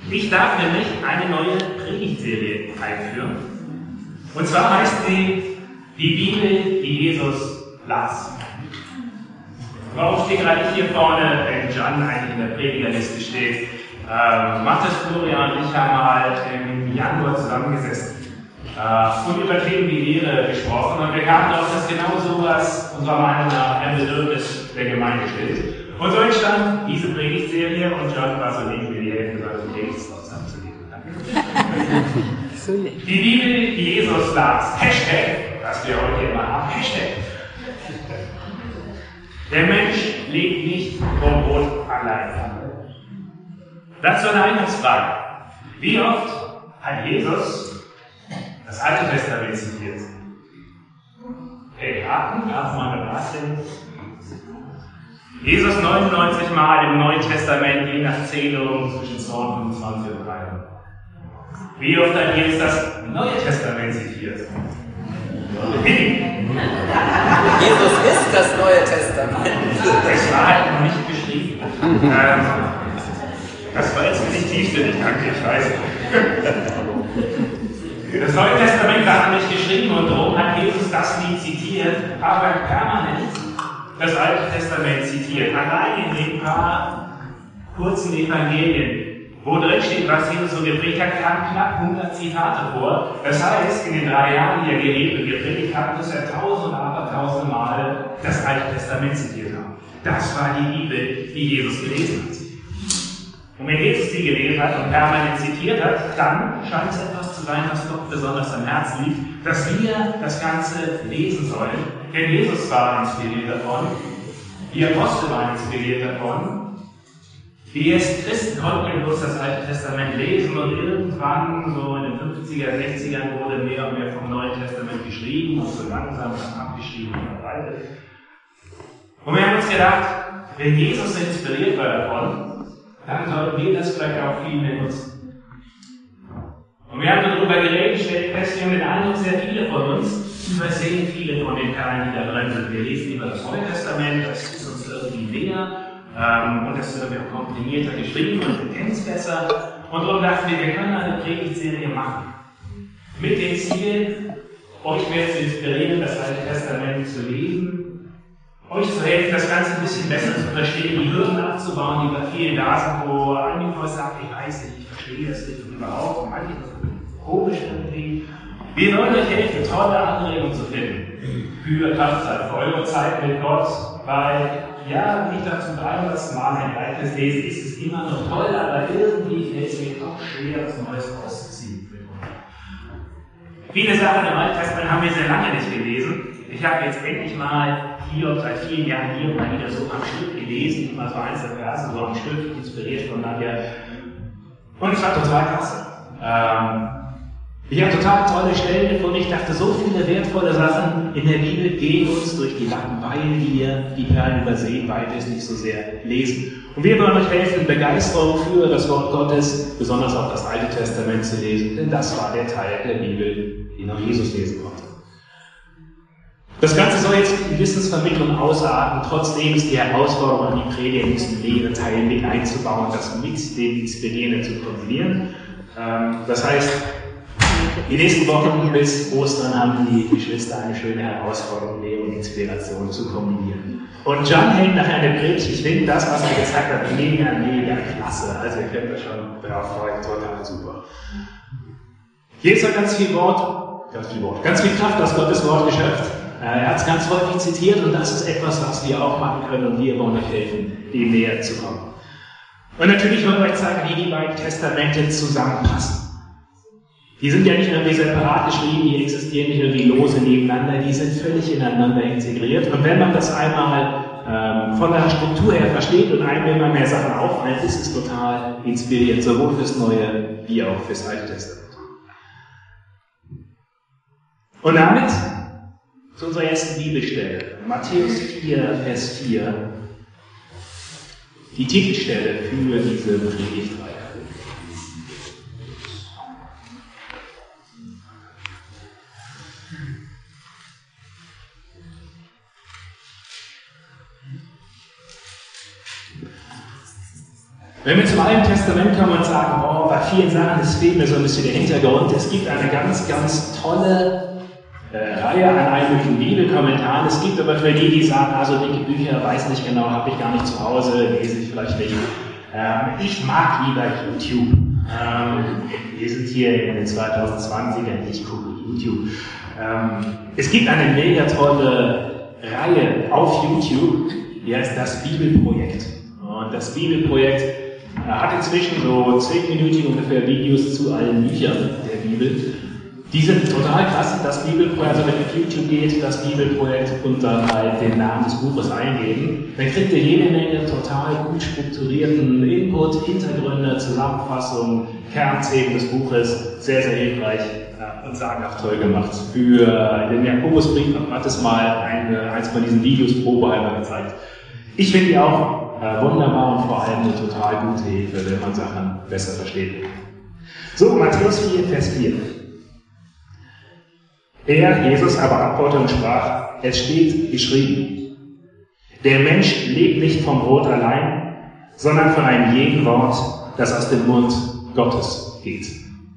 Ich darf nämlich eine neue Predigtserie einführen. Und zwar heißt sie Die Bibel, die Jesus las. Warum stehe gerade ich hier vorne, wenn John eigentlich in der Predigerliste steht? Matthias, Florian und ich haben mal im Januar zusammengesessen und über Themen wie Lehre gesprochen. Und wir kamen darauf, dass genau sowas unserer Meinung nach ein Bedürfnis der Gemeinde stellt. Und so entstand diese Predigtserie und John war so lieb, mir die Hälfte seines Predigtslaufs abzugeben. Die Bibel, die Jesus las. Hashtag, was wir heute immer haben. Hashtag. Der Mensch lebt nicht vom Brot allein. Dazu eine Eingangsfrage. Wie oft hat Jesus das Alte Testament zitiert? Okay, raten, darf man beraten. Jesus 99 Mal im Neuen Testament, je nach Zählung zwischen 225 und 300. Wie oft hat Jesus das Neue Testament zitiert? Jesus ist das Neue Testament. Es war halt noch nicht geschrieben. Das war jetzt nicht tiefsinnig, danke, ich weiß. Das Neue Testament war noch nicht geschrieben und darum hat Jesus das nie zitiert, aber permanent das Alte Testament zitiert. Allein in den paar kurzen Evangelien, wo drin steht, was Jesus so gepredigt hat, kamen knapp 100 Zitate vor. Das heißt, in den 3 Jahren, die er gelebt und gepredigt hat, muss er tausende, aber tausende Mal das Alte Testament zitiert haben. Das war die Bibel, die Jesus gelesen hat. Und wenn Jesus sie gelesen hat und permanent zitiert hat, dann scheint es etwas zu sein, was Gott besonders am Herzen liegt, dass wir das Ganze lesen sollen. Denn Jesus war inspiriert davon, die Apostel waren inspiriert davon, die ersten Christen konnten bloß das Alte Testament lesen und irgendwann, so in den 50er, 60ern, wurde mehr und mehr vom Neuen Testament geschrieben und so langsam abgeschrieben und verbreitet. Und wir haben uns gedacht, wenn Jesus inspiriert war davon, dann sollten wir das vielleicht auch viel mehr nutzen. Und wir haben darüber geredet, stellt fest, wir haben den Eindruck, sehr viele von uns übersehen viele von den Perlen, die da drin sind. Wir lesen über das Neue Testament, das ist uns irgendwie näher und das wird auch komprimierter geschrieben und wir kennen es besser. Und darum dachten wir können eine Predigtserie machen. Mit dem Ziel, euch mehr zu inspirieren, das Alte Testament zu lesen, euch zu helfen, das Ganze ein bisschen besser zu verstehen, die Hürden abzubauen, die bei vielen da sind, wo einige von euch sagen, ich weiß nicht, ich verstehe das nicht und überhaupt, manche sind komisch irgendwie. Wir wollen euch helfen, tolle Anregungen zu finden für Kraftzeit, für eure Zeit mit Gott, weil, ja, nicht dazu 300. Mal ein altes Lesen ist es immer noch toll, aber irgendwie fällt es mir doch schwer, das Neues rauszuziehen. Viele Sachen im Alten Testament haben wir sehr lange nicht gelesen. Ich habe jetzt endlich mal Hiob seit vielen Jahren hier und mal wieder so am Stück gelesen, immer so einzelne Verse, so am Stück, inspiriert von Nadja. Und es war total klasse. Ich habe total tolle Stellen gefunden. Ich dachte, so viele wertvolle Sachen in der Bibel gehen uns durch die Lappen, weil wir die Perlen übersehen, weil wir es nicht so sehr lesen. Und wir wollen euch helfen, Begeisterung für das Wort Gottes, besonders auch das Alte Testament zu lesen, denn das war der Teil der Bibel, den auch Jesus lesen konnte. Das Ganze soll jetzt in Wissensvermittlung ausarten, trotzdem ist die Herausforderung an die Prediger, diesen Lehrteil mit einzubauen, das mit dem Inspirierenden zu kombinieren. Das heißt, die nächsten Wochen bis Ostern haben die Geschwister eine schöne Herausforderung, Lehre und Inspiration zu kombinieren. Und John hält nachher eine Predigt. Ich finde das, was er gezeigt hat, mega, mega klasse. Also ihr könnt euch schon darauf freuen, total super. Hier ist ganz viel Kraft aus Gottes Wort geschöpft. Er hat es ganz häufig zitiert und das ist etwas, was wir auch machen können und wir wollen euch helfen, dem näher zu kommen. Und natürlich wollen wir euch zeigen, wie die beiden Testamente zusammenpassen. Die sind ja nicht irgendwie separat geschrieben, die existieren nicht irgendwie lose nebeneinander, die sind völlig ineinander integriert. Und wenn man das einmal von der Struktur her versteht und einem immer mehr Sachen auffallen, ist es total inspirierend, sowohl fürs Neue wie auch fürs Alte Testament. Und damit zu unserer ersten Bibelstelle, Matthäus 4, Vers 4, die Titelstelle für diese Predigtreihe. Wenn wir zum Alten Testament kommen und sagen, oh, bei vielen Sachen, es fehlt mir so ein bisschen der Hintergrund, es gibt eine ganz, ganz tolle Reihe an einmöglichen Bibelkommentaren. Es gibt aber für die sagen, also dicke Bücher, weiß nicht genau, habe ich gar nicht zu Hause, lese ich vielleicht nicht. Ich mag lieber YouTube. Wir sind hier in den 2020ern, ich gucke YouTube. Es gibt eine mega tolle Reihe auf YouTube, die heißt das Bibelprojekt. Und das Bibelprojekt hat inzwischen so 10-minütige ungefähr Videos zu allen Büchern der Bibel. Die sind total krass, das Bibelprojekt, also wenn ihr auf YouTube geht, das Bibelprojekt und dann halt den Namen des Buches eingeben, dann kriegt ihr jede Menge total gut strukturierten Input, Hintergründe, Zusammenfassungen, Kernthemen des Buches, sehr, sehr hilfreich und sagenhaft toll gemacht. Für den Jakobusbrief hat es mal eins von diesen Videos probehalber gezeigt. Ich finde die auch wunderbar und vor allem eine total gute Hilfe, wenn man Sachen besser versteht. So, Matthäus 4, Vers 4. Er, Jesus, aber antwortete und sprach, es steht geschrieben, der Mensch lebt nicht vom Brot allein, sondern von einem jeden Wort, das aus dem Mund Gottes geht.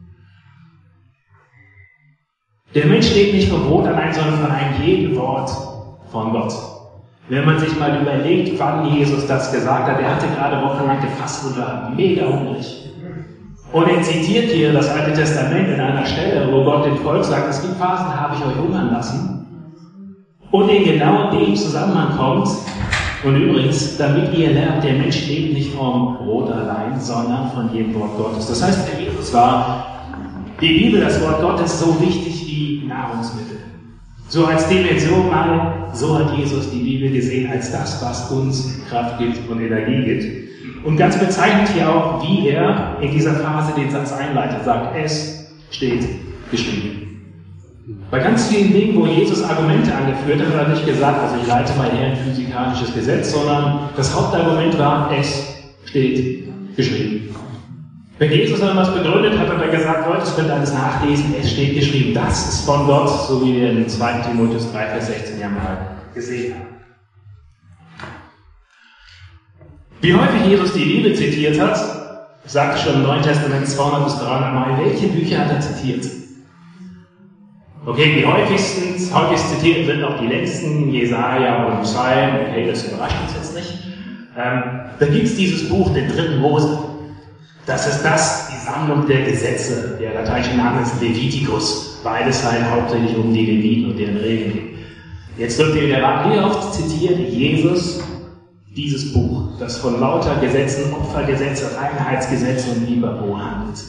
Der Mensch lebt nicht vom Brot allein, sondern von einem jeden Wort von Gott. Wenn man sich mal überlegt, wann Jesus das gesagt hat, er hatte gerade wochenlang gefastet und war mega hungrig. Und er zitiert hier das Alte Testament in einer Stelle, wo Gott dem Volk sagt, es gibt Phasen, da habe ich euch hungern lassen. Und in genau dem Zusammenhang kommt, und übrigens, damit ihr lernt, der Mensch lebt nicht vom Brot allein, sondern von jedem Wort Gottes. Das heißt, für Jesus war die Bibel, das Wort Gottes, so wichtig wie Nahrungsmittel. So als Dimension mal, so hat Jesus die Bibel gesehen als das, was uns Kraft gibt und Energie gibt. Und ganz bezeichnend hier auch, wie er in dieser Phase den Satz einleitet, sagt, es steht geschrieben. Bei ganz vielen Dingen, wo Jesus Argumente angeführt hat, hat er nicht gesagt, also ich leite mal her ein physikalisches Gesetz, sondern das Hauptargument war, es steht geschrieben. Wenn Jesus dann was begründet hat, hat er gesagt, Leute, das könnt ihr alles nachlesen, es steht geschrieben. Das ist von Gott, so wie wir in 2. Timotheus 3, Vers 16 ja mal gesehen haben. Wie häufig Jesus die Bibel zitiert hat, sagte schon im Neuen Testament 200 bis 300 Mal, welche Bücher hat er zitiert? Okay, die häufigst zitierten sind auch die längsten, Jesaja und Psalm, okay, das überrascht uns jetzt nicht. Da gibt es dieses Buch, den 3. Mose. Das ist die Sammlung der Gesetze. Der lateinische Name ist Leviticus, weil es halt hauptsächlich um die Leviten und deren Regeln geht. Jetzt wird wie oft zitiert Jesus dieses Buch, das von lauter Gesetzen, Opfergesetze, Reinheitsgesetze und Libero handelt.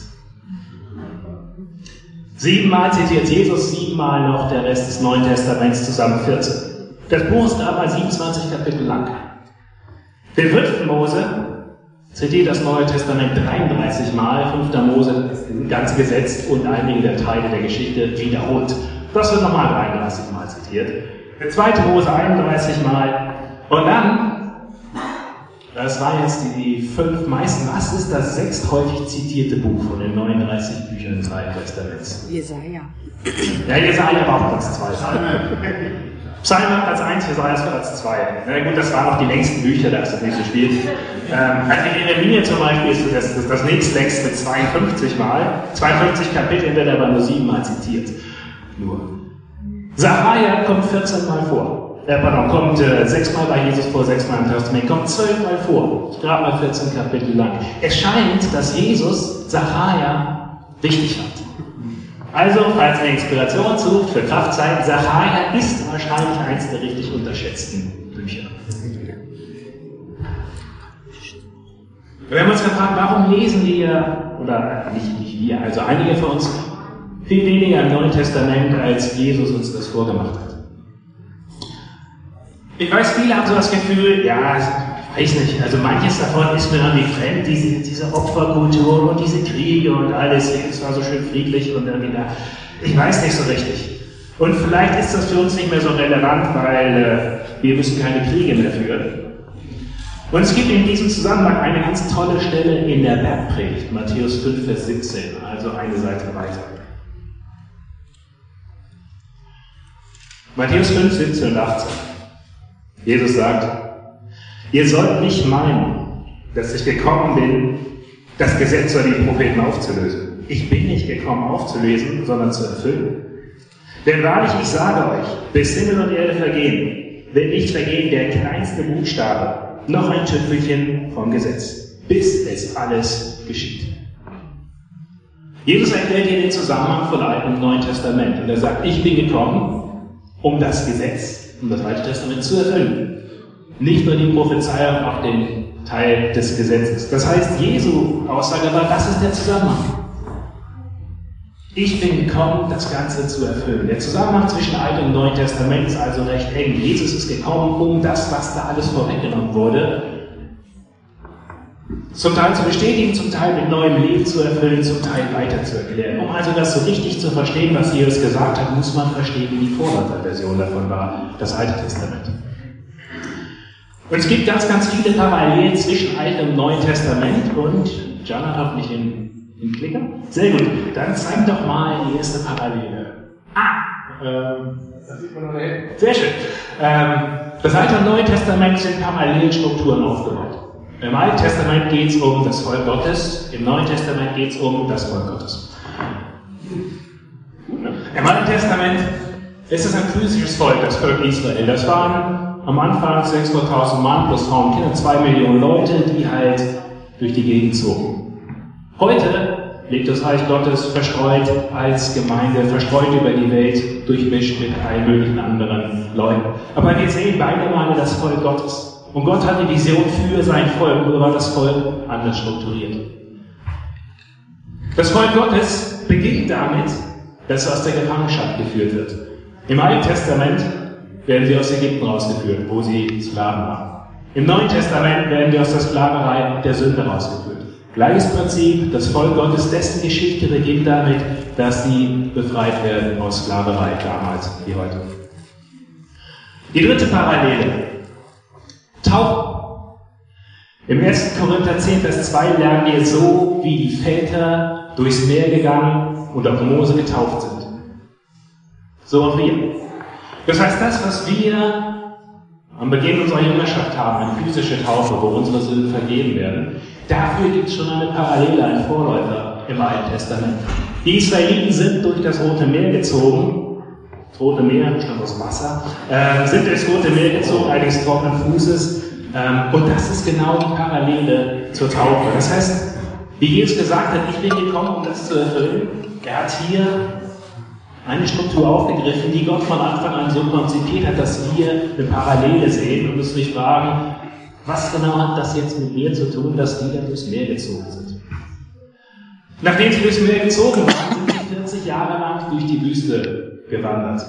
7-mal zitiert Jesus, 7-mal noch der Rest des Neuen Testaments, zusammen 14. Das Buch ist gerade mal 27 Kapitel lang. Den 5. Mose zitiert das Neue Testament 33 Mal, 5. Mose das ganze Gesetz und einige der Teile der Geschichte wiederholt. Das wird nochmal 33 Mal zitiert. Der 2. Mose 31 Mal. Und dann, das waren jetzt die 5 meisten, was ist das 6. häufig zitierte Buch von den 39 Büchern des Alten Testaments? Jesaja. Ja, Jesaja war auf Platz 2. Psalm war Platz 1, Jesaja ist Platz 2. Na gut, das waren auch die längsten Bücher, da ist das nicht so schwierig. Also Jeremia zum Beispiel ist das nächstlängste mit 52 Mal. 52 Kapitel wird aber nur 7 Mal zitiert. Nur. Sacharja kommt 14 Mal vor. Kommt 6 Mal bei Jesus vor, 6 Mal im Testament, kommt 12 Mal vor. Gerade mal 14 Kapitel lang. Es scheint, dass Jesus Sacharja wichtig fand. Also, falls ihr Inspiration sucht für Kraftzeit, Sacharja ist wahrscheinlich eins der richtig unterschätzten Bücher. Wir haben uns gefragt, warum lesen wir, oder nicht wir, also einige von uns, viel weniger im Neuen Testament, als Jesus uns das vorgemacht hat. Ich weiß, viele haben so das Gefühl, ja, ich weiß nicht, also manches davon ist mir irgendwie fremd, diese Opferkultur und diese Kriege und alles, es war so schön friedlich und irgendwie da, ich weiß nicht so richtig. Und vielleicht ist das für uns nicht mehr so relevant, weil wir müssen keine Kriege mehr führen. Und es gibt in diesem Zusammenhang eine ganz tolle Stelle in der Bergpredigt, Matthäus 5, Vers 17, also eine Seite weiter. Matthäus 5, 17 und 18. Jesus sagt, ihr sollt nicht meinen, dass ich gekommen bin, das Gesetz oder die Propheten aufzulösen. Ich bin nicht gekommen aufzulösen, sondern zu erfüllen. Denn wahrlich, ich sage euch, bis Himmel und Erde vergehen, wird nicht vergehen der kleinste Buchstabe, noch ein Tüpfelchen vom Gesetz, bis es alles geschieht. Jesus erklärt hier den Zusammenhang von Alten und Neuen Testament. Und er sagt, ich bin gekommen, um das Gesetz, um das Alte Testament zu erfüllen. Nicht nur die Prophezeiung, auch den Teil des Gesetzes. Das heißt, Jesu Aussage war, das ist der Zusammenhang. Ich bin gekommen, das Ganze zu erfüllen. Der Zusammenhang zwischen Altem und Neuen Testament ist also recht eng. Jesus ist gekommen, um das, was da alles vorweggenommen wurde, zum Teil zu bestätigen, zum Teil mit neuem Leben zu erfüllen, zum Teil weiter zu erklären. Um also das so richtig zu verstehen, was Jesus gesagt hat, muss man verstehen, wie die Vorläuferversion davon war, das Alte Testament. Und es gibt ganz, ganz viele Parallelen zwischen Altem und Neuen Testament und John hat hoffentlich den Klicker. Sehr gut, dann zeig doch mal die erste Parallele. Das sieht man noch dahin. Sehr schön. Das Alte und Neue Testament sind Parallelstrukturen aufgebaut. Im Alten Testament geht es um das Volk Gottes, im Neuen Testament geht es um das Volk Gottes. Im Alten Testament ist es ein physisches Volk, das Volk Israel. Das waren am Anfang 600.000 Mann plus Frauen und Kinder, 2 Millionen Leute, die halt durch die Gegend zogen. Heute lebt das Reich Gottes verstreut als Gemeinde, verstreut über die Welt, durchmischt mit allen möglichen anderen Leuten. Aber wir sehen beide Male das Volk Gottes. Und Gott hat die Vision für sein Volk, oder war das Volk anders strukturiert? Das Volk Gottes beginnt damit, dass es aus der Gefangenschaft geführt wird. Im Alten Testament werden sie aus Ägypten rausgeführt, wo sie Sklaven waren. Im Neuen Testament werden wir aus der Sklaverei der Sünde rausgeführt. Gleiches Prinzip, das Volk Gottes, dessen Geschichte beginnt damit, dass sie befreit werden aus Sklaverei, damals wie heute. Die dritte Parallele. Taufen. Im 1. Korinther 10, Vers 2 lernen wir, so wie die Väter durchs Meer gegangen und auf Mose getauft sind. So auch wir. Das heißt, das, was wir am Beginn unserer Jüngerschaft haben, eine physische Taufe, wo unsere Sünden vergeben werden, dafür gibt es schon eine Parallele, einen Vorläufer im Alten Testament. Die Israeliten sind durch das Rote Meer gezogen. Das Rote Meer stammt aus Wasser, sind durchs Rote Meer gezogen, allerdings trockenen Fußes. Und das ist genau die Parallele zur Taufe. Das heißt, wie Jesus gesagt hat, ich bin gekommen, um das zu erfüllen. Er hat hier eine Struktur aufgegriffen, die Gott von Anfang an so konzipiert hat, dass wir eine Parallele sehen und uns nicht fragen, was genau hat das jetzt mit mir zu tun, dass die dann durchs Meer gezogen sind. Nachdem sie durchs Meer gezogen waren, sind sie 40 Jahre lang durch die Wüste gewandert.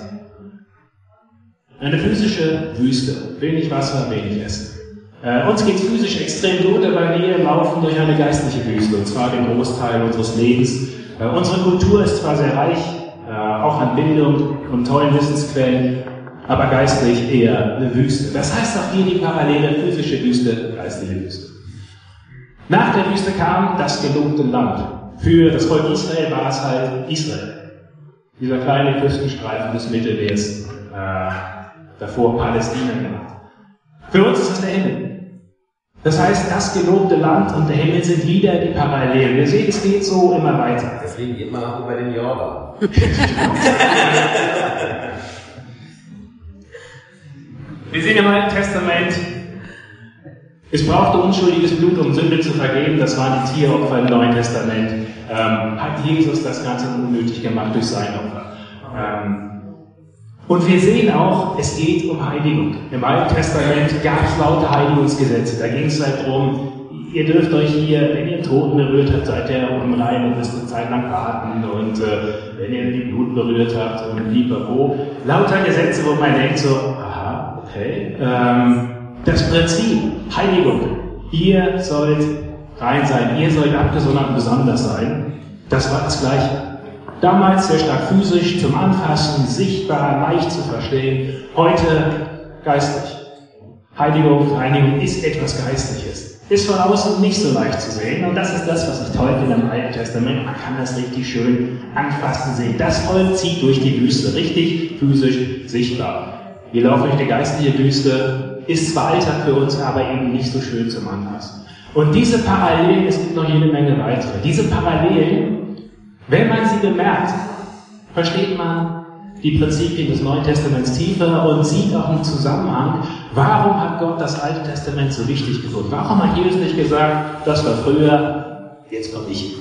Eine physische Wüste. Wenig Wasser, wenig Essen. Uns geht es physisch extrem gut, aber wir laufen durch eine geistliche Wüste, und zwar den Großteil unseres Lebens. Unsere Kultur ist zwar sehr reich, auch an Bildung und tollen Wissensquellen, aber geistlich eher eine Wüste. Das heißt auch hier die Parallele physische Wüste, geistliche Wüste. Nach der Wüste kam das gelobte Land. Für das Volk Israel war es halt Israel. Dieser kleine Küstenstreifen des Mittelmeers, davor Palästina genannt. Für uns ist es der Himmel. Das heißt, das gelobte Land und der Himmel sind wieder die Parallelen. Wir sehen, es geht so immer weiter. Deswegen geht man auch über den Jordan. Wir sehen im Alten Testament, es brauchte unschuldiges Blut, um Sünde zu vergeben. Das waren die Tieropfer im Neuen Testament. Hat Jesus das Ganze unnötig gemacht durch sein Opfer. Und wir sehen auch, es geht um Heiligung. Im Alten Testament gab es laute Heiligungsgesetze. Da ging es halt darum, ihr dürft euch hier, wenn ihr einen Toten berührt habt, seid ihr unrein und müsst eine Zeit lang warten. Und wenn ihr die Blut berührt habt und pipapo. Lauter Gesetze, wo man denkt so, aha, okay. Das Prinzip, Heiligung. Ihr sollt rein sein, ihr sollt abgesondert und besonders sein. Das war das Gleiche. Damals sehr stark physisch, zum Anfassen, sichtbar, leicht zu verstehen. Heute geistlich. Heiligung, Reinigung ist etwas Geistliches. Ist von außen nicht so leicht zu sehen. Und das ist das, was ich toll finde im Alten Testament. Man kann das richtig schön anfassen sehen. Das Volk zieht durch die Wüste, richtig physisch sichtbar. Wir laufen durch die geistliche Wüste. Ist zwar Alltag für uns, aber eben nicht so schön zum Anfassen. Und diese Parallelen, es gibt noch jede Menge weitere, diese Parallelen, wenn man sie bemerkt, versteht man die Prinzipien des Neuen Testaments tiefer und sieht auch einen Zusammenhang. Warum hat Gott das Alte Testament so wichtig gefunden? Warum hat Jesus nicht gesagt, das war früher, jetzt komme ich.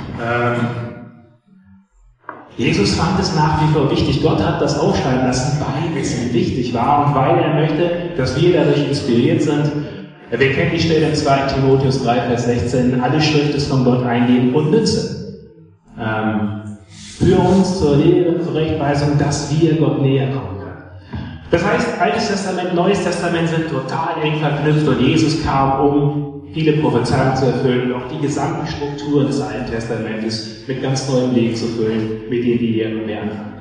Jesus fand es nach wie vor wichtig. Gott hat das aufschreiben lassen, weil es ihm wichtig war und weil er möchte, dass wir dadurch inspiriert sind. Wir kennen die Stelle in 2 Timotheus 3, Vers 16, alle Schrift ist von Gott eingegeben und nütze. Für uns zur Lehre, zur Rechtweisung, dass wir Gott näher kommen können. Das heißt, Altes Testament, Neues Testament sind total eng verknüpft und Jesus kam, um viele Prophezeiungen zu erfüllen und auch die gesamten Strukturen des Alten Testamentes mit ganz neuem Leben zu füllen, mit denen die Lehrer mehr anfangen.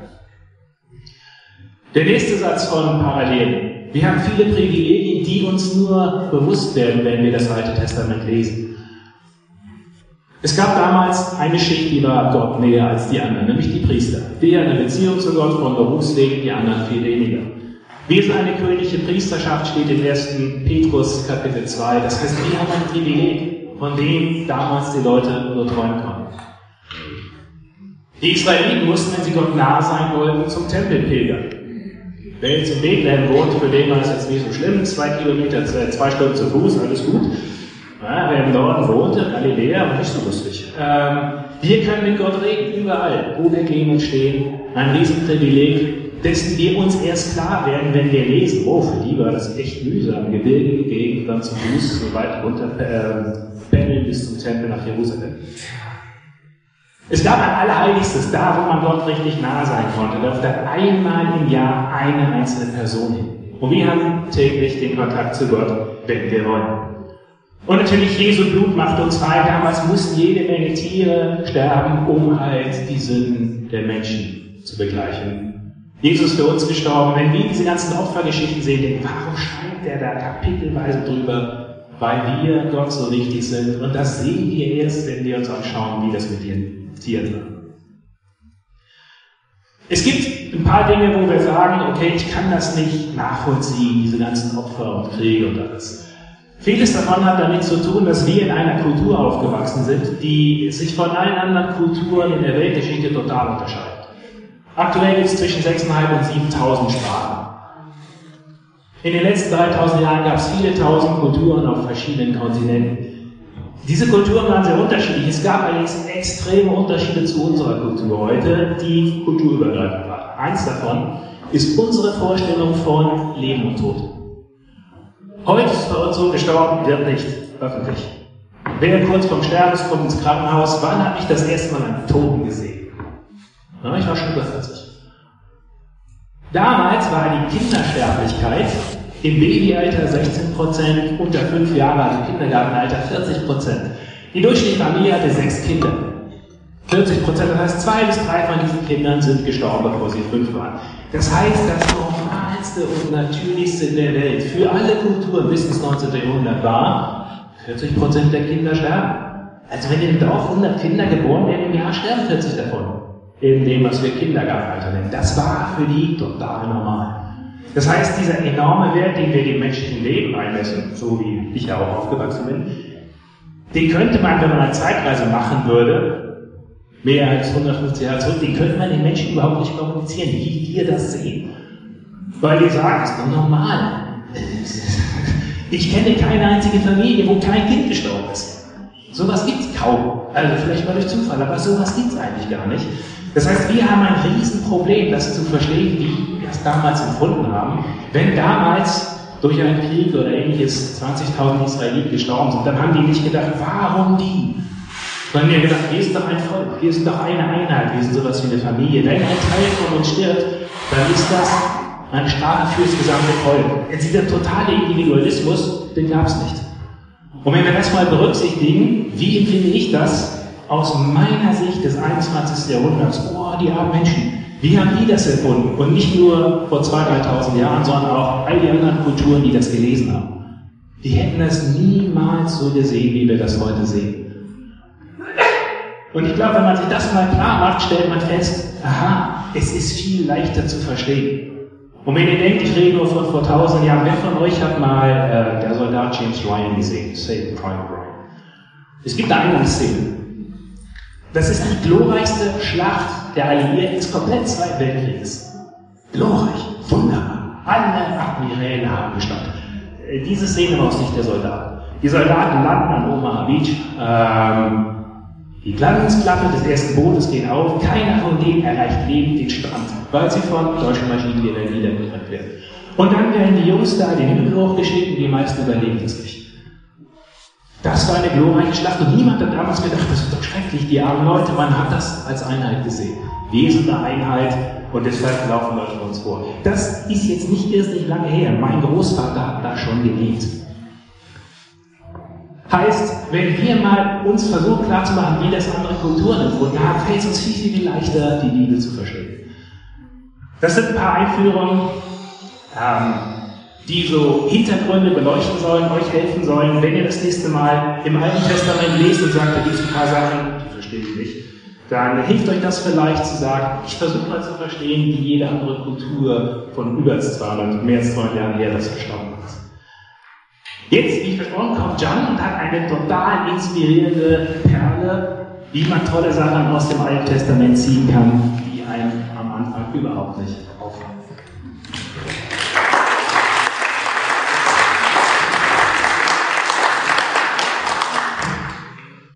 Der nächste Satz von Parallelen. Wir haben viele Privilegien, die uns nur bewusst werden, wenn wir das Alte Testament lesen. Es gab damals eine Schicht, die war Gott näher als die anderen, nämlich die Priester. Die hatten eine Beziehung zu Gott von Berufswegen, die anderen viel weniger. Wir sind eine königliche Priesterschaft, steht im 1. Petrus Kapitel 2. Das heißt, wir haben ein Privileg, von dem damals die Leute nur träumen konnten. Die Israeliten mussten, wenn sie Gott nah sein wollten, zum Tempel pilgern. Wer jetzt in Bethlehem wohnt, für den war es jetzt nicht so schlimm, 2 Kilometer, 2 Stunden zu Fuß, alles gut. Ja, wer im Norden wohnte, Galiläa, war nicht so lustig. Wir können mit Gott reden, überall, wo wir gehen und stehen. Ein Riesenprivileg, dessen wir uns erst klar werden, wenn wir lesen. Oh, für die war das echt mühsam, gebirgige Gegend, dann zu Fuß, so weit runter pendeln bis zum Tempel nach Jerusalem. Es gab ein Allerheiligstes, da wo man Gott richtig nah sein konnte. Da durfte einmal im Jahr eine einzelne Person hin. Und wir haben täglich den Kontakt zu Gott, wenn wir wollen. Und natürlich, Jesu Blut macht uns frei. Damals mussten jede Menge Tiere sterben, um halt die Sünden der Menschen zu begleichen. Jesus ist für uns gestorben. Wenn wir diese ganzen Opfergeschichten sehen, denken, warum schreibt er da kapitelweise drüber? Weil wir Gott so wichtig sind. Und das sehen wir erst, wenn wir uns anschauen, wie das mit den Tieren war. Es gibt ein paar Dinge, wo wir sagen, okay, ich kann das nicht nachvollziehen, diese ganzen Opfer und Kriege und alles. Vieles davon hat damit zu tun, dass wir in einer Kultur aufgewachsen sind, die sich von allen anderen Kulturen in der Weltgeschichte total unterscheidet. Aktuell gibt es zwischen 6.500 und 7.000 Sprachen. In den letzten 3.000 Jahren gab es viele tausend Kulturen auf verschiedenen Kontinenten. Diese Kulturen waren sehr unterschiedlich. Es gab allerdings extreme Unterschiede zu unserer Kultur heute, die kulturübergreifend waren. Eins davon ist unsere Vorstellung von Leben und Tod. Heute ist bei uns so, gestorben wird nicht öffentlich. Wer kurz vorm Sterben kommt ins Krankenhaus, wann habe ich das erste Mal einen Toten gesehen? Na, ich war schon über 40. Damals war die Kindersterblichkeit im Babyalter 16%, unter 5 Jahre, also Kindergartenalter 40%. Die durchschnittliche Familie hatte 6 Kinder. 40%, das heißt 2 bis 3 von diesen Kindern sind gestorben, bevor sie 5 waren. Das heißt, das Normalste und Natürlichste in der Welt für alle Kulturen bis ins 19. Jahrhundert war, 40% der Kinder sterben. Also wenn in dem Dorf 100 Kinder geboren werden, im Jahr sterben 40 davon. In dem, was wir Kindergartenalter nennen. Das war für die total normal. Das heißt, dieser enorme Wert, den wir dem menschlichen Leben einmessen, so wie ich ja auch aufgewachsen bin, den könnte man, wenn man eine Zeitreise machen würde, mehr als 150 Jahre zurück, den könnte man den Menschen überhaupt nicht kommunizieren, wie wir das sehen. Weil die sagen, es ist doch normal. Ich kenne keine einzige Familie, wo kein Kind gestorben ist. Sowas gibt es kaum. Also vielleicht mal durch Zufall, aber sowas gibt es eigentlich gar nicht. Das heißt, wir haben ein Riesenproblem, das zu verstehen, wie wir es damals empfunden haben. Wenn damals durch einen Krieg oder ähnliches 20.000 Israeliten gestorben sind, dann haben die nicht gedacht, warum die? Sondern die haben gedacht, wir sind doch ein Volk, wir sind doch eine Einheit, wir sind sowas wie eine Familie. Wenn ein Teil von uns stirbt, dann ist das eine Strafe für das gesamte Volk. Jetzt dieser totale Individualismus, den gab es nicht. Und wenn wir das mal berücksichtigen, wie empfinde ich das aus meiner Sicht des 21. Jahrhunderts? Oh, die armen Menschen. Wie haben die das erfunden? Und nicht nur vor 2.000, 3.000 Jahren, sondern auch all die anderen Kulturen, die das gelesen haben. Die hätten das niemals so gesehen, wie wir das heute sehen. Und ich glaube, wenn man sich das mal klar macht, stellt man fest, aha, es ist viel leichter zu verstehen. Und wenn ihr denkt, ich rede nur von vor 1.000 Jahren, wer von euch hat mal der Soldat James Ryan gesehen, Saving Private Ryan? Es gibt eine Eingangsszene. Das ist die glorreichste Schlacht der Alliierten des kompletten Zweiten Weltkrieges. Glorreich, wunderbar. Alle Admiräle haben gestanden. Diese Szene war aus Sicht der Soldaten. Die Soldaten landen an Omaha Beach. Die Landungsklappe des ersten Bootes geht auf. Keiner von denen erreicht lebend den Strand, weil sie von deutschen Maschinengewehren niedergebrannt werden. Und dann werden die Jungs da den Himmel hochgeschickt und die meisten überleben es nicht. Das war eine glorreiche Schlacht und niemand hat damals gedacht, das ist doch schrecklich, die armen Leute, man hat das als Einheit gesehen. Wir sind eine Einheit und deshalb laufen Leute von uns vor. Das ist jetzt nicht irrsinnig lange her, mein Großvater hat da schon gelebt. Heißt, wenn wir mal uns versuchen klarzumachen, wie das andere Kulturen empfunden haben, fällt es uns viel, viel leichter, die Bibel zu verstehen. Das sind ein paar Einführungen, die so Hintergründe beleuchten sollen, euch helfen sollen, wenn ihr das nächste Mal im Alten Testament lest und sagt, da gibt es ein paar Sachen, die verstehe ich nicht, dann hilft euch das vielleicht zu sagen, ich versuche mal zu verstehen, wie jede andere Kultur von mehr als 200 Jahren her das verstanden hat. Jetzt, wie versprochen, kommt Jan und hat eine total inspirierende Perle, wie man tolle Sachen aus dem Alten Testament ziehen kann, die einem am Anfang überhaupt nicht auffallen.